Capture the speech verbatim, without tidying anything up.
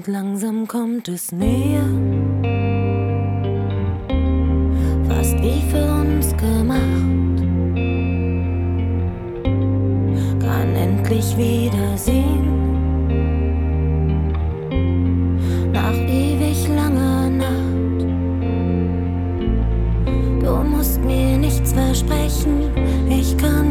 Langsam kommt es näher, fast wie für uns gemacht. Kann endlich wiedersehen, nach ewig langer Nacht. Du musst mir nichts versprechen, ich kann